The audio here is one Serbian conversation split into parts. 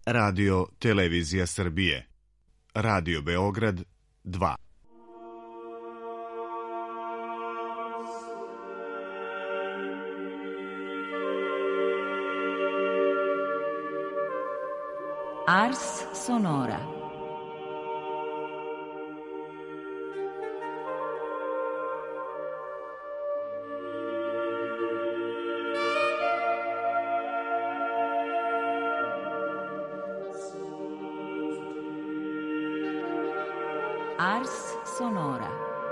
Radio Televizija Srbije, Radio Beograd 2. Ars Sonora. Ars Sonora.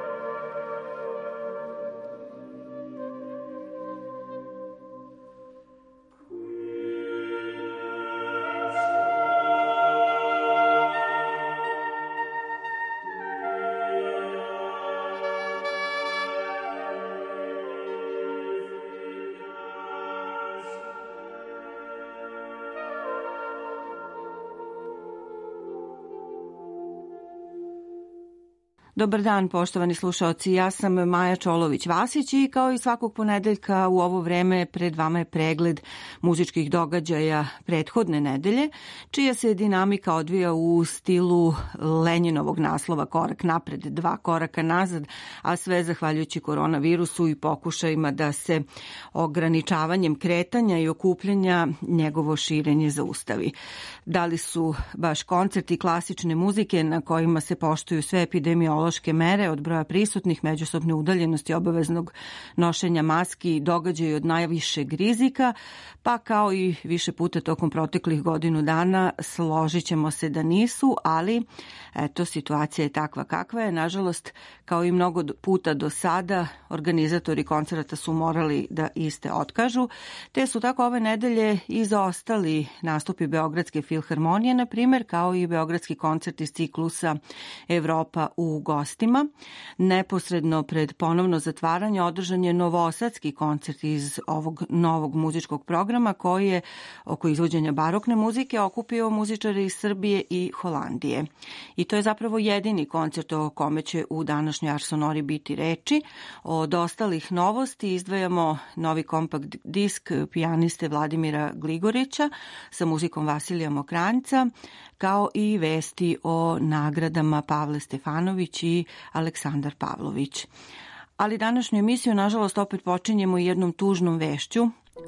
Dobar dan, poštovani slušaoci. Ja sam Maja Čolović-Vasić i kao i svakog ponedeljka u ovo vreme pred vama je pregled muzičkih događaja prethodne nedelje, čija se dinamika odvija u stilu Lenjinovog naslova Korak napred, dva koraka nazad, a sve zahvaljujući koronavirusu i pokušajima da se ograničavanjem kretanja i okupljanja njegovo širenje zaustavi. Da li su baš koncerti klasične muzike na kojima se poštuju sve epidemiološke mere od broja prisutnih, međusobne udaljenosti, obaveznog nošenja maski, događaju od najvišeg rizika, pa kao i više puta tokom proteklih godinu dana složit ćemo se da nisu, ali eto, situacija je takva kakva je. Nažalost, kao i mnogo puta do sada, organizatori koncerta su morali da iste otkažu, te su tako ove nedelje izostali nastupi Beogradske filharmonije, na primjer, kao i beogradski koncert iz ciklusa Evropa u gostima. Neposredno pred ponovno zatvaranje održan je novosadski koncert iz ovog novog muzičkog programa koji je oko izvođenja barokne muzike okupio muzičare iz Srbije i Holandije. I to je zapravo jedini koncert o kome će u današnjoj Ars Sonori biti reči. Od ostalih novosti izdvajamo novi kompakt disk pijaniste Vladimira Gligorića sa muzikom Vasilija Mokranjca, kao i vesti o nagradama Pavle Stefanović i Aleksandar Pavlović. Ali današnju emisiju, nažalost, opet počinjemo jednom tužnom vešću.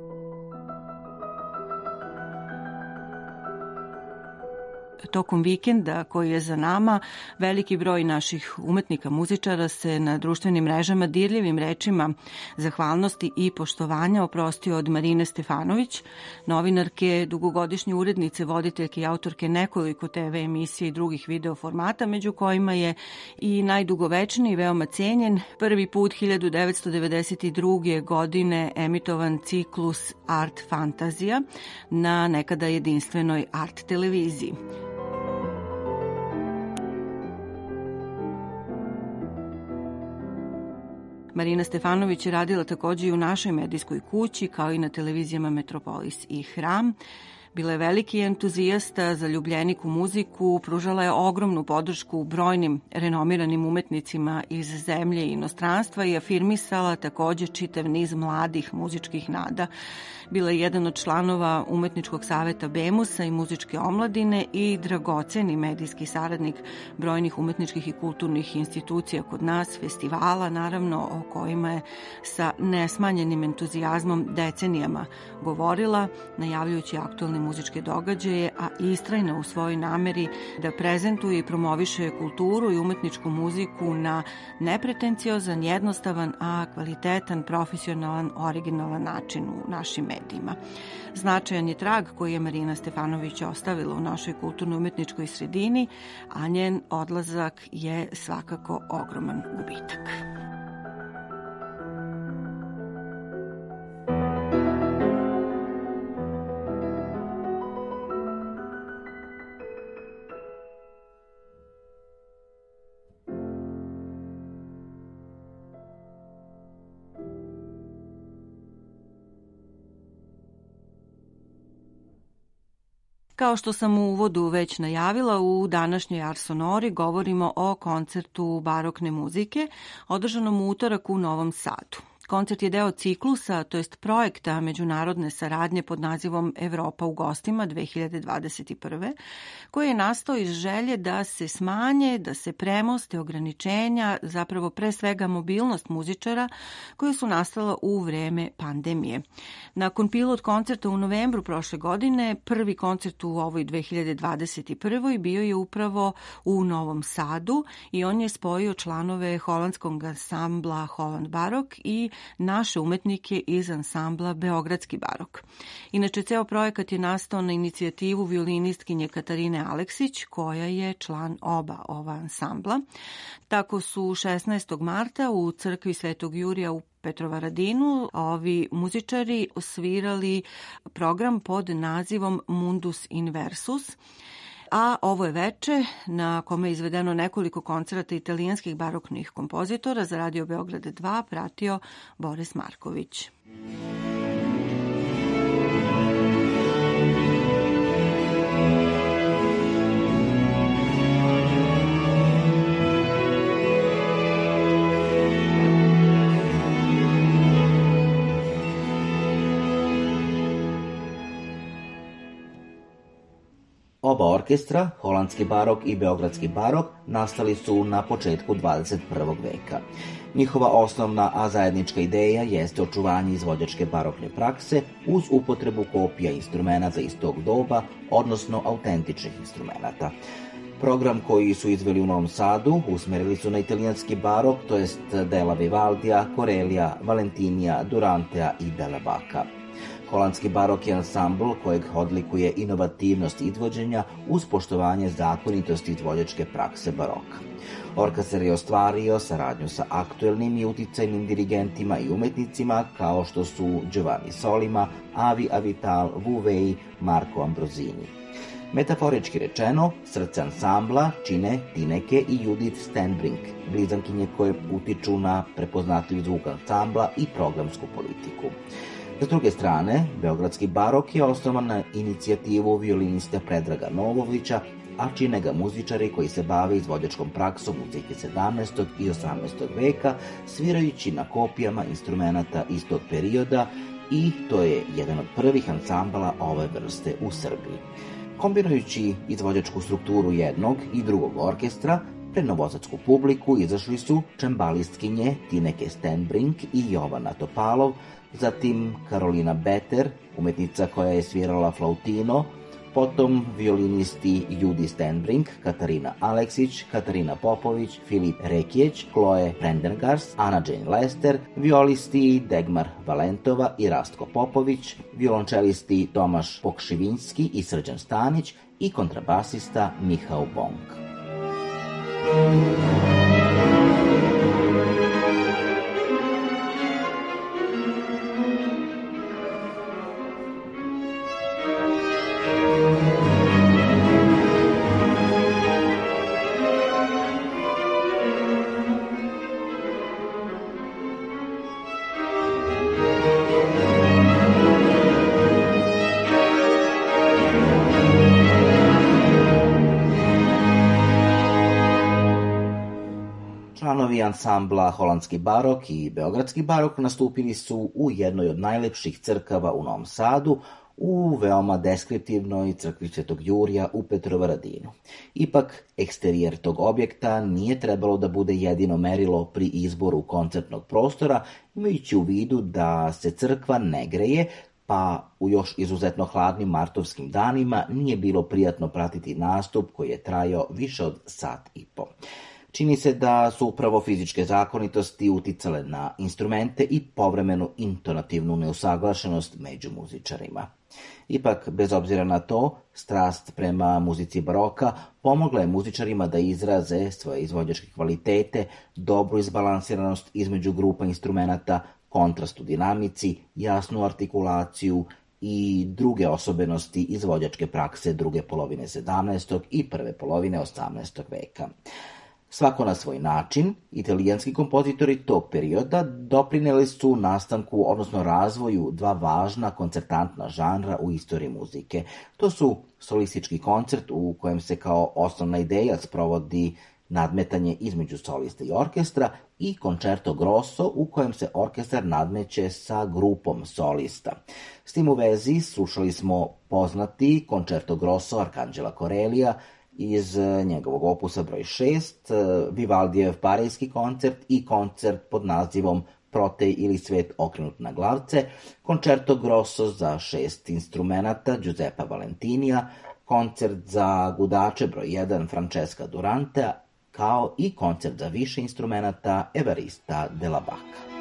Tokom vikenda koji je za nama, veliki broj naših umetnika, muzičara se na društvenim mrežama dirljivim rečima zahvalnosti i poštovanja oprostio od Marine Stefanović, novinarke, dugogodišnje urednice, voditeljke i autorke nekoliko TV emisija i drugih video formata, među kojima je i najdugovečniji, veoma cenjen, prvi put 1992. godine emitovan ciklus Art Fantazija na nekada jedinstvenoj Art televiziji. Marina Stefanović je radila takođe i u našoj medijskoj kući, kao i na televizijama Metropolis i Hram. Bila je veliki entuzijasta, zaljubljenik u muziku, pružala je ogromnu podršku brojnim renomiranim umetnicima iz zemlje i inostranstva i afirmisala takođe čitav niz mladih muzičkih nada. Bila je jedan od članova Umetničkog saveta BEMUS-a i muzičke omladine i dragoceni medijski saradnik brojnih umetničkih i kulturnih institucija kod nas, festivala, naravno, o kojima je sa nesmanjenim entuzijazmom decenijama govorila, najavljujući aktualne muzičke događaje, a istrajna u svojoj nameri da prezentuje i promoviše kulturu i umetničku muziku na nepretenciozan, jednostavan, a kvalitetan, profesionalan, originalan način u našim medijima. Značajan je trag koji je Marina Stefanović ostavila u našoj kulturno-umetničkoj sredini, a njen odlazak je svakako ogroman gubitak. Kao što sam u uvodu već najavila, u današnjoj Ars Sonori govorimo o koncertu barokne muzike, održanom u utorak u Novom Sadu. Koncert je deo ciklusa, to jest projekta međunarodne saradnje pod nazivom Evropa u gostima 2021. koji je nastao iz želje da se smanje, da se premoste ograničenja, zapravo pre svega mobilnost muzičara koje su nastala u vreme pandemije. Nakon pilot koncerta u novembru prošle godine, prvi koncert u ovoj 2021. bio je upravo u Novom Sadu i on je spojio članove holandskog ansambla Holland Barok i naše umetnike iz ansambla Beogradski barok. Inače, ceo projekat je nastao na inicijativu violinistkinje Katarine Aleksić, koja je član oba ova ansambla. Tako su 16. marta u crkvi Svetog Jurija u Petrovaradinu ovi muzičari osvirali program pod nazivom Mundus Inversus, a ovo je veče na kome je izvedeno nekoliko koncerata italijanskih baroknih kompozitora za Radio Beograd 2 pratio Boris Marković. Oba orkestra, holandski barok i beogradski barok, nastali su na početku 21. veka. Njihova osnovna, a zajednička ideja jeste očuvanje izvođačke barokne prakse uz upotrebu kopija instrumenta iz tog doba, odnosno autentičnih instrumenta. Program koji su izveli u Novom Sadu usmerili su na italijanski barok, to jest dela Vivaldija, Corellija, Valentinija, Durantea i Bela Baka. Holandski barok je ansambl kojeg odlikuje inovativnost izvođenja uz poštovanje zakonitosti izvođačke prakse baroka. Orkestar je ostvario saradnju sa aktuelnim i uticajnim dirigentima i umetnicima kao što su Giovanni Solima, Avi Avital, Wu Wei, Marco Ambrosini. Metaforički rečeno, srce ansambla čine Tineke i Judith Stenbrink, blizankinje koje utiču na prepoznatljiv zvuk ansambla i programsku politiku. S druge strane, beogradski barok je osnovan na inicijativu violinista Predraga Novovića, a čine ga muzičari koji se bave izvođačkom praksom muzike 17. i 18. veka, svirajući na kopijama instrumenta iz tog perioda i to je jedan od prvih ansambala ove vrste u Srbiji. Kombinujući izvođačku strukturu jednog i drugog orkestra, pred novosadsku publiku izašli su čembalistkinje Tineke Stenbrink i Jovana Topalov, zatim Karolina Beter, umetnica koja je svirala flautino, potom violinisti Judi Stenbrink, Katarina Aleksić, Katarina Popović, Filip Rekijeć, Chloe Prendergast, Ana Jane Lester, violisti Degmar Valentova i Rastko Popović, violončelisti Tomaš Pokšivinski i Srđan Stanić i kontrabasista Mihao Bong. Članovi ansambla Holandski barok i Beogradski barok nastupili su u jednoj od najlepših crkava u Novom Sadu, u veoma deskriptivnoj crkvi Svetog Jurija u Petrovaradinu. Ipak, eksterijer tog objekta nije trebalo da bude jedino merilo pri izboru koncertnog prostora, imajući u vidu da se crkva ne greje, pa u još izuzetno hladnim martovskim danima nije bilo prijatno pratiti nastup koji je trajao više od sat i po. Čini se da su upravo fizičke zakonitosti uticale na instrumente i povremenu intonativnu neusaglašenost među muzičarima. Ipak, bez obzira na to, strast prema muzici baroka pomogla je muzičarima da izraze svoje izvođačke kvalitete, dobru izbalansiranost između grupa instrumenata, kontrast u dinamici, jasnu artikulaciju i druge osobenosti izvođačke prakse druge polovine 17. i prve polovine 18. veka. Svako na svoj način, italijanski kompozitori tog perioda doprineli su nastanku, odnosno razvoju dva važna koncertantna žanra u istoriji muzike. To su solistički koncert u kojem se kao osnovna ideja sprovodi nadmetanje između solista i orkestra, i Concerto Grosso u kojem se orkestar nadmeće sa grupom solista. S tim u vezi slušali smo poznati Concerto Grosso Arkanđela Corellija iz njegovog opusa broj 6, Vivaldijev Parijski koncert i koncert pod nazivom Protej ili Svet okrenut na glavce, Concerto Grosso za 6 instrumenata Giuseppa Valentinija, koncert za gudače broj 1 Francesca Durantea, kao i koncert za više instrumenata Evarista Della Bacca.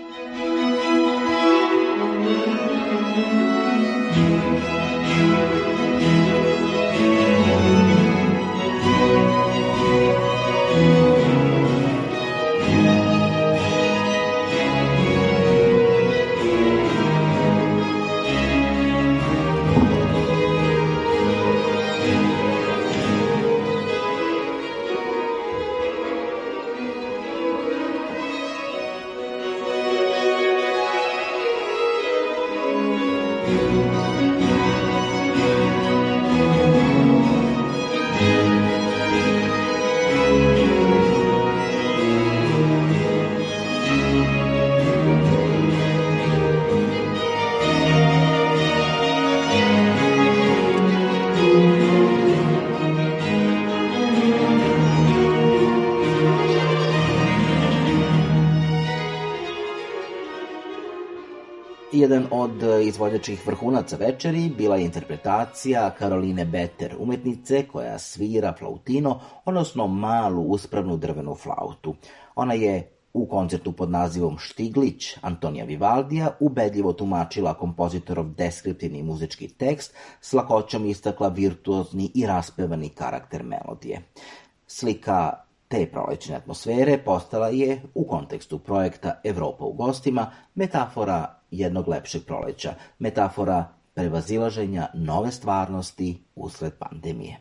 Jedan od izvođačkih vrhunaca večeri bila je interpretacija Karoline Beter, umetnice koja svira flautino, odnosno malu uspravnu drvenu flautu. Ona je u koncertu pod nazivom Štiglić Antonija Vivaldija ubedljivo tumačila kompozitorov deskriptivni muzički tekst, s lakoćom istakla virtuozni i raspevani karakter melodije. Slika te prolećne atmosfere postala je, u kontekstu projekta Evropa u gostima, metafora jednog lepšeg proleća, metafora prevazilaženja nove stvarnosti usled pandemije.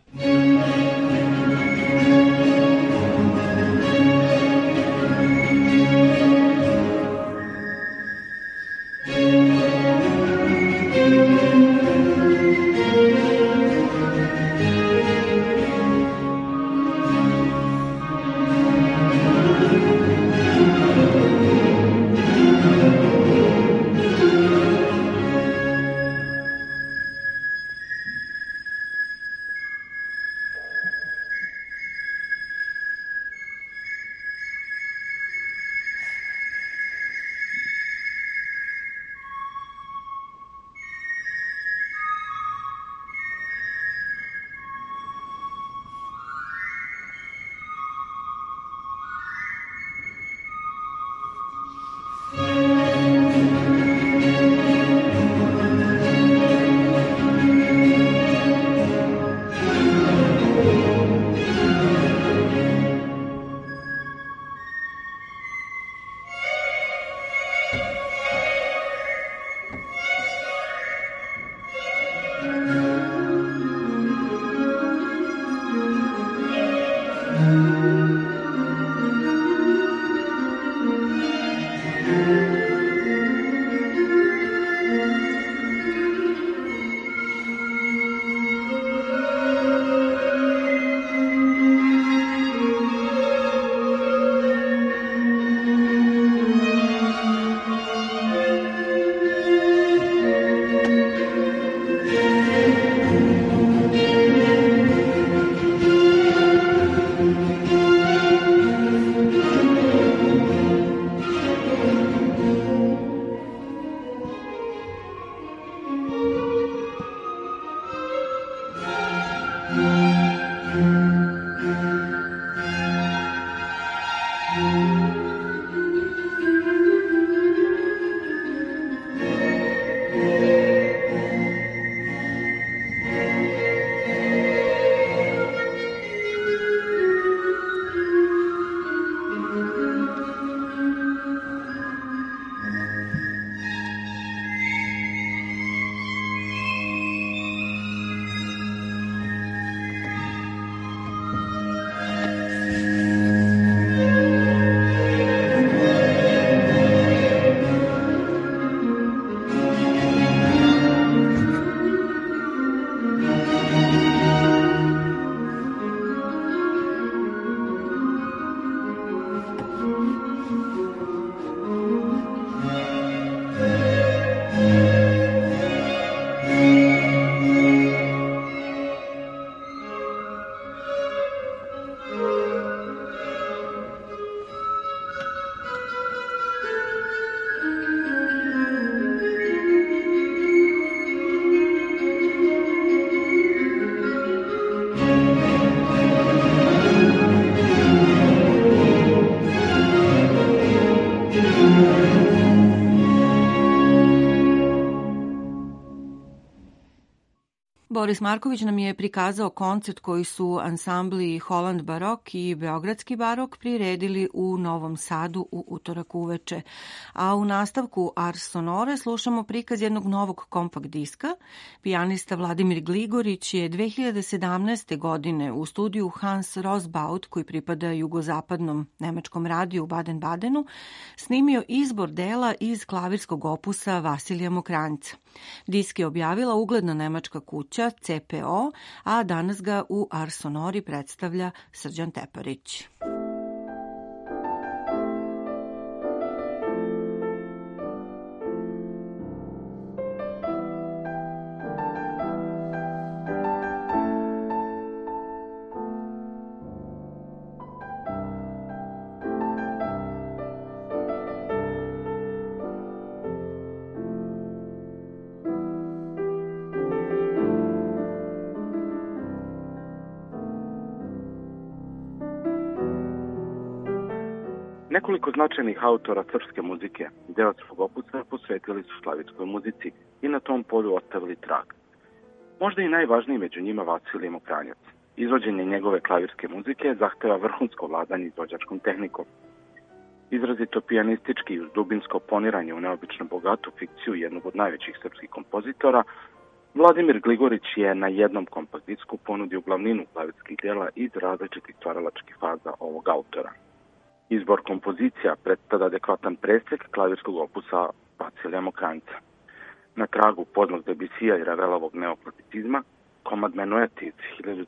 Boris Marković nam je prikazao koncert koji su ansambli Holland Barok i Beogradski barok priredili u Novom Sadu u utorak uveče. A u nastavku Ars Sonore slušamo prikaz jednog novog kompakt diska. Pijanista Vladimir Gligorić je 2017. godine u studiju Hans Rosbaud, koji pripada jugozapadnom nemačkom radiju u Baden-Badenu, snimio izbor dela iz klavirskog opusa Vasilija Mokranjca. Disk je objavila ugledna nemačka kuća CPO, a danas ga u Ars Sonori predstavlja Srđan Teparić. Nekoliko značajnih autora srpske muzike deo svog opusa posvetili su slavičkoj muzici i na tom polju ostavili trag. Možda i najvažniji među njima Vasilij Mokranjac. Izvođenje njegove klavirske muzike zahteva vrhunsko vladanje izvođačkom tehnikom. Izrazito pijanistički uz dubinsko poniranje u neobično bogatu fikciju jednog od najvećih srpskih kompozitora, Vladimir Gligorić je na jednom kompakt disku ponudio glavninu klavirskih djela iz različitih stvaralačkih faza ovog autora. Izbor kompozicija predstavlja adekvatan presek klavirskog opusa Vasilija Mokranjca. Na tragu poznatog Debusija i Ravelovog neoklasicizma, komad Menuet iz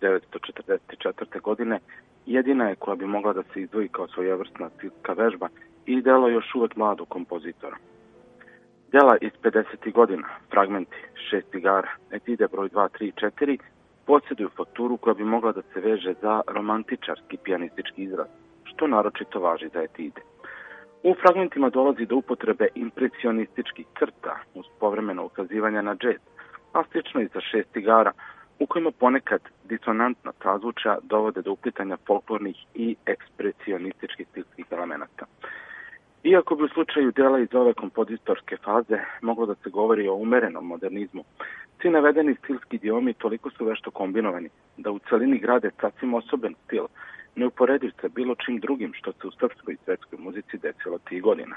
1944. godine jedina je koja bi mogla da se izdvoji kao svojevrsna stilska vežba i delo još uvek mladog kompozitora. Dela iz 50. godina, fragmenti, 6 cigara, etide broj 2, 3 i 4, posjeduju fakturu koja bi mogla da se veže za romantičarski pijanistički izraz, što naročito važi za etide. U fragmentima dolazi do upotrebe impresionističkih crta uz povremeno ukazivanja na džez, a slično i za 6 cigara, u kojima ponekad disonantna sazvučja dovode do uplitanja folklornih i ekspresionističkih stilskih elemenata. Iako bi u slučaju dela iz ove kompozitorske faze moglo da se govori o umerenom modernizmu, svi navedeni stilski idiomi toliko su vešto kombinovani da u celini grade sasvim osoben stil, neuporediv sa bilo čim drugim što se u srpskoj i svetskoj muzici desilo tih godina.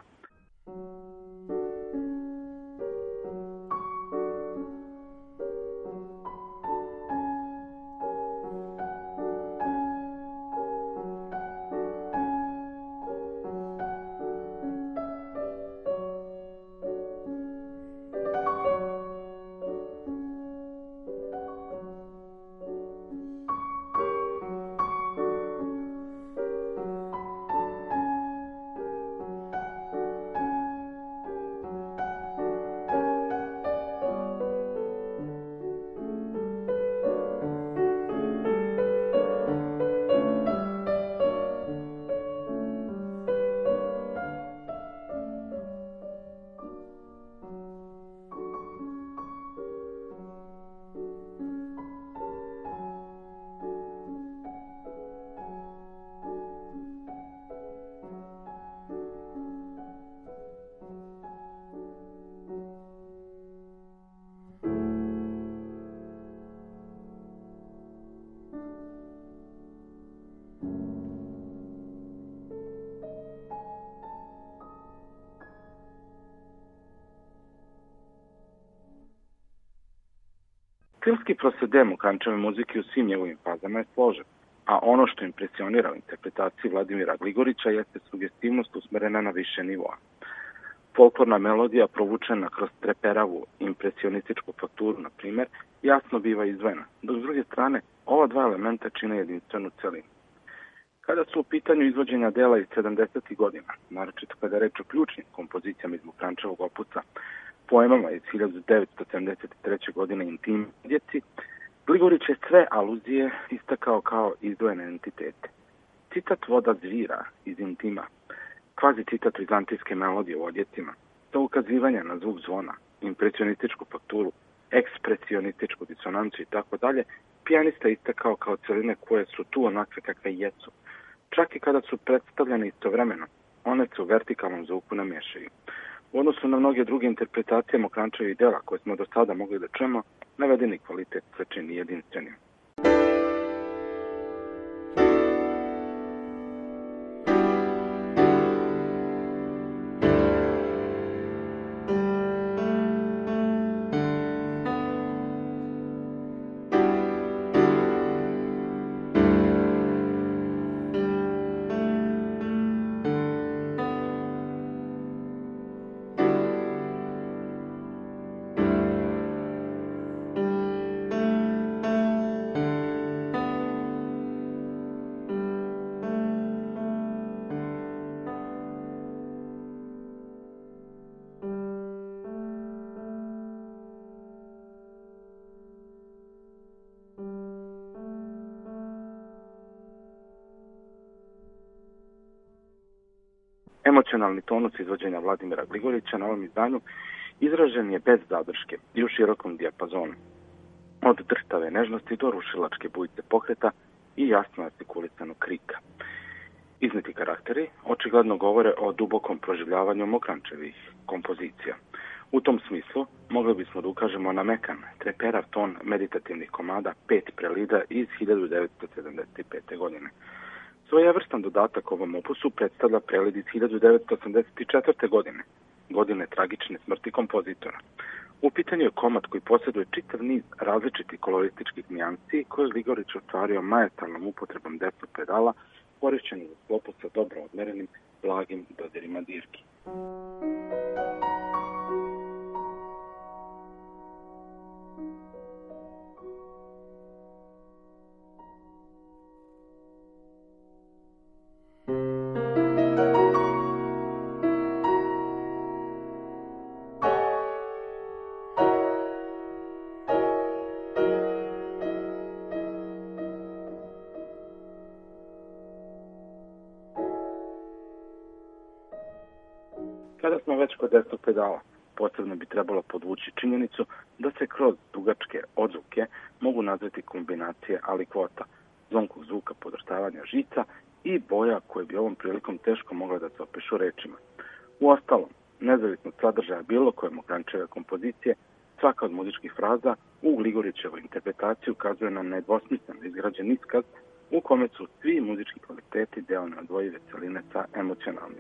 Stilski procede Mokranjčeve muzike u svim njegovim fazama je složen, a ono što impresionira u interpretaciji Vladimira Gligorića jeste sugestivnost usmerena na više nivoa. Folklorna melodija provučena kroz treperavu impresionističku fakturu, na primjer, jasno biva izdvojena, dok s druge strane ova dva elementa čine jedinstvenu celinu. Kada su u pitanju izvođenja dela iz 70. godina, naročito kada je reč o ključnim kompozicijama iz Mokranjčevog opusa, poemama iz 1973. godine Intim djeci, Gligorić je sve aluzije istakao kao izdvojene entitete. Citat Voda zvira iz Intima, kvazi citat vizantijske melodije u odjecima, to ukazivanje na zvuk zvona, impresionističku fakturu, ekspresionističku disonancu i tako dalje, pijanista istakao kao celine koje su tu onakve kakve jesu. Čak i kada su predstavljene istovremeno, one se u vertikalnom zvuku namješaju. U odnosu na mnoge druge interpretacije Mokranjčevih dela koje smo do sada mogli da čujemo, navedeni kvalitet se čini jedinstvenim. Emocionalni tonus izvođenja Vladimira Gligorića na ovom izdanju izražen je bez zadrške i u širokom dijapazonu. Od drhtave nežnosti do rušilačke bujice pokreta i jasno artikulisanog krika. Izneti karakteri očigledno govore o dubokom proživljavanju Mokranjčevih kompozicija. U tom smislu mogli bismo da ukažemo na mekan, treperav ton meditativnih komada 5 prelida iz 1975. godine. Svojevrstan dodatak ovom opusu predstavlja prelid iz 1984. godine tragične smrti kompozitora. U pitanju je komad koji posjeduje čitav niz različitih kolorističkih nijansi koje je Gligorić ostvario majestralnom upotrebom desnog pedala, korišćenim za sklopu sa dobro odmerenim, blagim dodirima dirki. Kada smo već kod desnog pedala, posebno bi trebalo podvući činjenicu da se kroz dugačke odzvuke mogu nazvati kombinacije alikvota, zvonkog zvuka podrštavanja žica i boja koje bi ovom prilikom teško mogla da se opišu rečima. Uostalom, nezavisno od sadržaja bilo koje Mokranjčeve kompozicije, svaka od muzičkih fraza u Gligorićevoj interpretaciji ukazuje na nedvosmisleno izgrađen iskaz u kome su svi muzički kvaliteti deo neodvojive celine sa emocionalnim.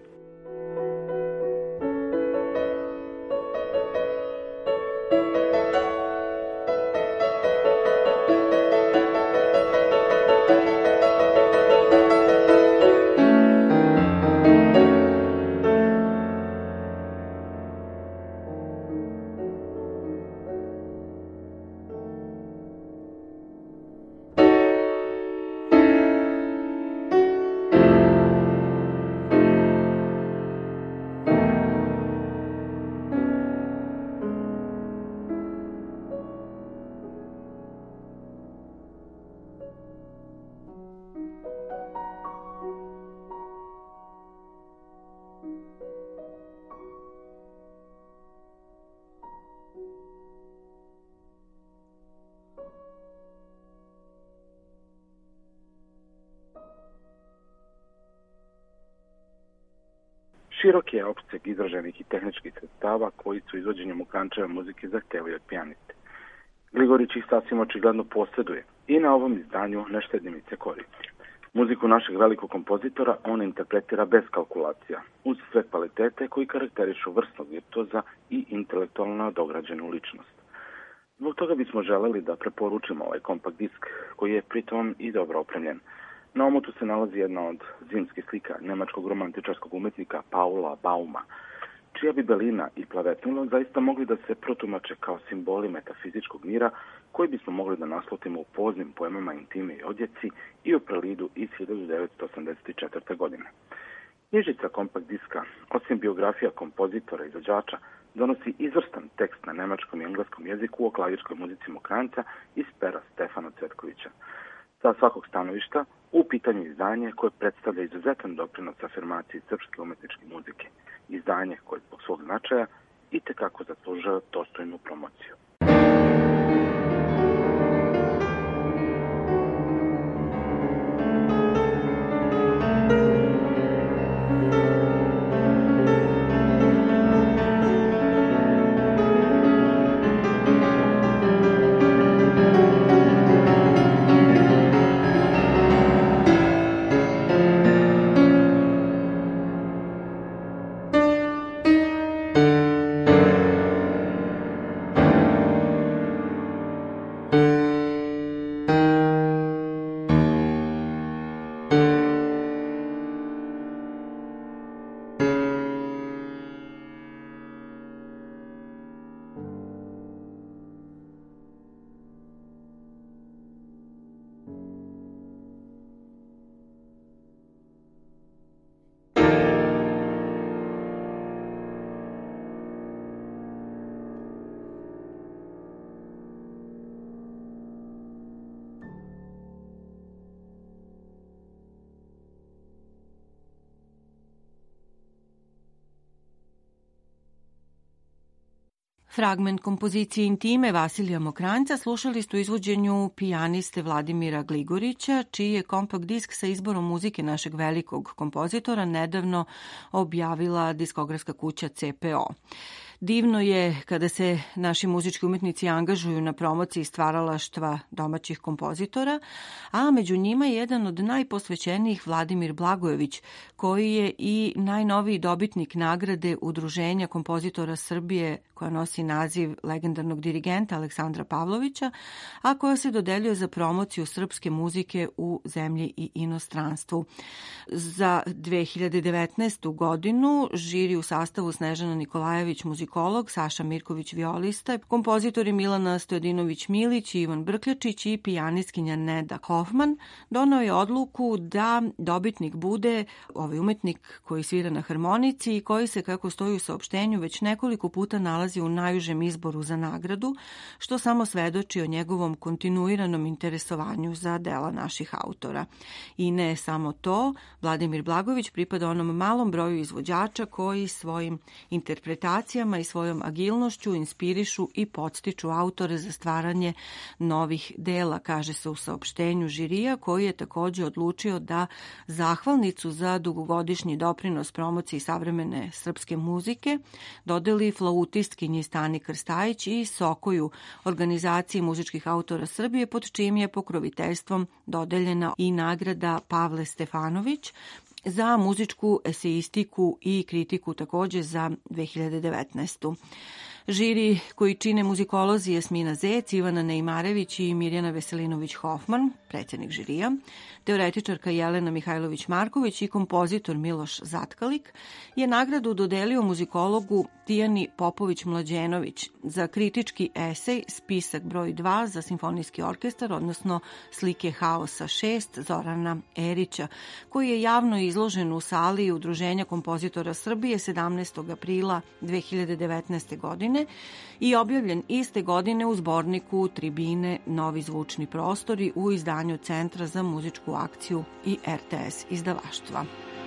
Širok je opseg izraženih i tehničkih sredstava koji su izvođenjem Mokranjčeve muzike zahtevaju od pijaniste. Gligorić ih sasvim očigledno posjeduje i na ovom izdanju ne štedimice koristi. Muziku našeg velikog kompozitora on interpretira bez kalkulacija, uz sve kvalitete koji karakterišu vrsnog virtuoza i intelektualno dograđenu ličnost. Zbog toga bismo želeli da preporučimo ovaj kompakt disk koji je pritom i dobro opremljen. Na omotu se nalazi jedna od zimskih slika nemačkog romantičarskog umetnika Paula Bauma, čija bi belina i plavetnilo zaista mogli da se protumače kao simboli metafizičkog mira koji bismo mogli da naslutimo u poznim poemama Intime i odjeci i u prelidu iz 1984. godine. Knjižica kompakt diska, osim biografija kompozitora i izvođača, donosi izvrstan tekst na nemačkom i engleskom jeziku o klavirskoj muzici Mokranjca iz pera Stefana Cvetkovića. Sa svakog stanovišta, u pitanju izdanje koje predstavlja izuzetan doprinos afirmaciji srpske umetničke muzike. Izdanje koje zbog svog značaja itekako zaslužuje dostojnu promociju. Fragment kompozicije Intime Vasilija Mokranjca slušali ste u izvođenju pijaniste Vladimira Gligorića, čiji je kompakt disk sa izborom muzike našeg velikog kompozitora nedavno objavila diskografska kuća CPO. Divno je kada se naši muzički umetnici angažuju na promociji stvaralaštva domaćih kompozitora, a među njima je jedan od najposvećenijih Vladimir Blagojević, koji je i najnoviji dobitnik nagrade Udruženja kompozitora Srbije, koja nosi naziv legendarnog dirigenta Aleksandra Pavlovića, a koja se dodeljuje za promociju srpske muzike u zemlji i inostranstvu. Za 2019. godinu žiri u sastavu Snežana Nikolajević, muzikolog, Saša Mirković, violista, kompozitori Milana Stojadinović-Milić i Ivan Brkljačić i pijanistkinja Neda Hoffman, donao je odluku da dobitnik bude ovaj umetnik koji svira na harmonici i koji se, kako stoji u saopštenju, već nekoliko puta nalazi u najužem izboru za nagradu, što samo svedoči o njegovom kontinuiranom interesovanju za dela naših autora. I ne samo to, Vladimir Blagojević pripada onom malom broju izvođača koji svojim interpretacijama i svojom agilnošću inspirišu i podstiču autore za stvaranje novih dela, kaže se u saopštenju žirija, koji je takođe odlučio da zahvalnicu za dugogodišnji doprinos promociji savremene srpske muzike dodeli flautistkinji Stani Krstajić i Sokoju, organizaciji muzičkih autora Srbije, pod čijim je pokroviteljstvom dodeljena i nagrada Pavle Stefanović za muzičku eseistiku i kritiku takođe za 2019. Žiri koji čine muzikolozi Jasmina Zec, Ivana Neimarević i Mirjana Veselinović-Hoffman, predsjednik žirija, teoretičarka Jelena Mihajlović-Marković i kompozitor Miloš Zatkalik, je nagradu dodelio muzikologu Tijani Popović-Mlađenović za kritički esej Spisak broj 2 za simfonijski orkestar, odnosno Slike haosa 6 Zorana Erića, koji je javno izložen u sali Udruženja kompozitora Srbije 17. aprila 2019. godine i objavljen iste godine u zborniku Tribine Novi zvučni prostori u izdanju Centra za muzičku akciju i RTS izdavaštva.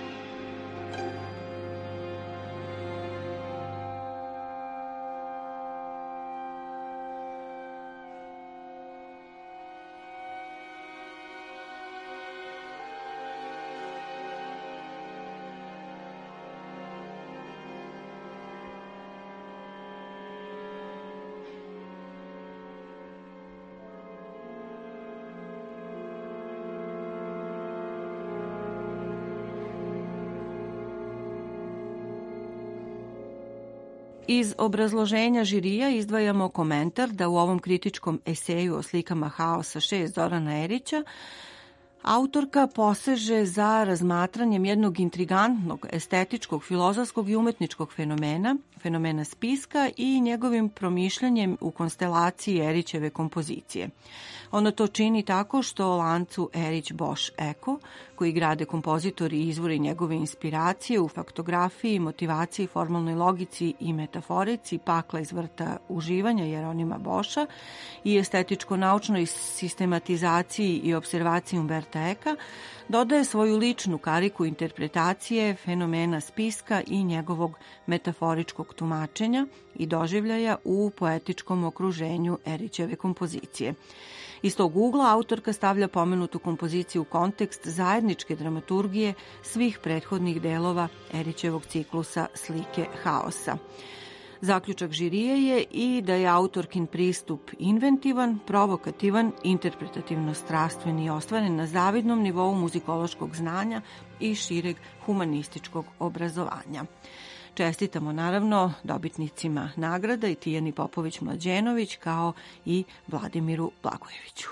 Iz obrazloženja žirija izdvajamo komentar da u ovom kritičkom eseju o slikama haosa 6 Zorana Erića autorka poseže za razmatranjem jednog intrigantnog, estetičkog, filozofskog i umetničkog fenomena spiska i njegovim promišljanjem u konstelaciji Erićeve kompozicije. Ona to čini tako što o lancu Erić-Bosch-Eko, koji grade kompozitori i izvori njegove inspiracije u faktografiji, motivaciji, formalnoj logici i metaforici, pakla iz vrta uživanja Jeronima Boša i estetičko-naučnoj sistematizaciji i observaciji Umberta Eka, dodaje svoju ličnu kariku interpretacije fenomena spiska i njegovog metaforičkog tumačenja i doživljaja u poetičkom okruženju Erićeve kompozicije. Iz tog ugla autorka stavlja pomenutu kompoziciju u kontekst zajedničke dramaturgije svih prethodnih delova Erićevog ciklusa Slike haosa. Zaključak žirije je i da je autorkin pristup inventivan, provokativan, interpretativno strastven i ostvaren na zavidnom nivou muzikološkog znanja i šireg humanističkog obrazovanja. Čestitamo naravno dobitnicima nagrada i Tijani Popović-Mlađenović kao i Vladimiru Blagojeviću.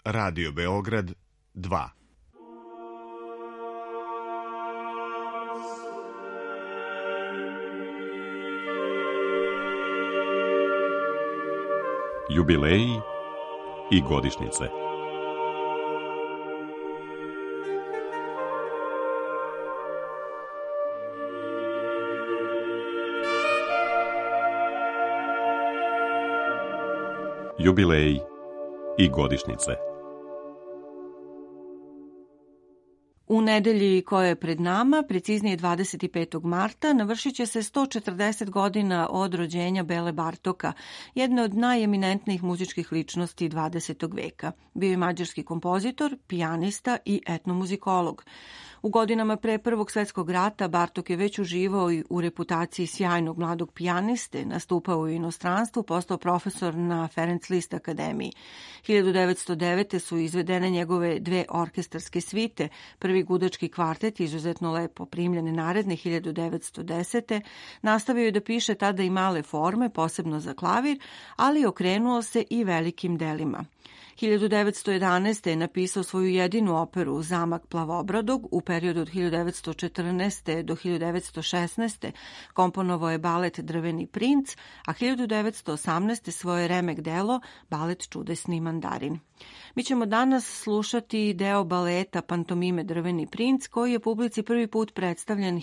Radio Beograd 2. Jubileji i godišnjice. Jubileji i godišnjice. U nedelji koja je pred nama, preciznije 25. marta, navršit će se 140 godina od rođenja Bele Bartoka, jedne od najeminentnijih muzičkih ličnosti 20. veka. Bio je mađarski kompozitor, pijanista i etnomuzikolog. U godinama pre Prvog svetskog rata Bartok je već uživao i u reputaciji sjajnog mladog pijaniste, nastupao u inostranstvu, postao profesor na Ferenc Liszt akademiji. 1909. su izvedene njegove dve orkestarske svite, prvi gudački kvartet, izuzetno lepo primljene naredne 1910. Nastavio je da piše tada i male forme, posebno za klavir, ali okrenuo se i velikim delima. 1911. je napisao svoju jedinu operu Zamak Plavobradog. U periodu od 1914. do 1916. komponovao je balet Drveni princ, a 1918. svoje remek delo balet Čudesni mandarin. Mi ćemo danas slušati deo baleta Pantomime Drveni princ, koji je publici prvi put predstavljen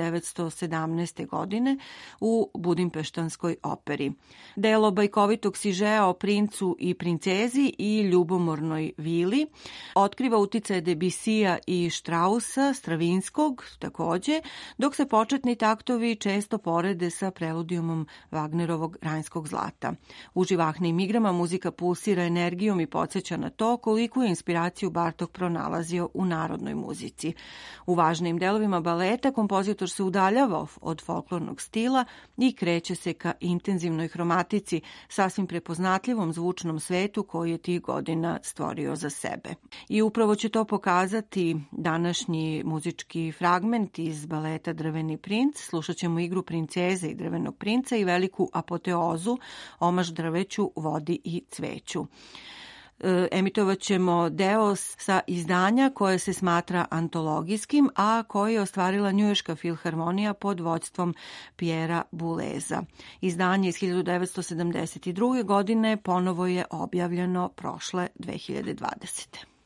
1917. godine u Budimpeštanskoj operi. Delo bajkovitog sižea o princu i princezi i ljubomornoj vili otkriva uticaje Debusija i Strausa, Stravinskog takođe, dok se početni taktovi često porede sa preludijumom Wagnerovog Rajnskog zlata. U živahnim igrama muzika pulsira energijom i podsjeća na to koliko je inspiraciju Bartok pronalazio u narodnoj muzici. U važnim delovima baleta kompozitor se udaljava od folklornog stila i kreće se ka intenzivnoj hromatici, sasvim prepoznatljivom zvučnom svetu koji je tih godina stvorio za sebe. I upravo će to pokazati današnji muzički fragment iz baleta Drveni princ. Slušat ćemo igru princeze i Drvenog princa i veliku apoteozu, omaž drveću, vodi i cveću. Emitovat ćemo deo sa izdanja koje se smatra antologijskim, a koje je ostvarila Njujorška filharmonija pod vođstvom Pjera Buleza. Izdanje iz 1972. godine ponovo je objavljeno prošle 2020.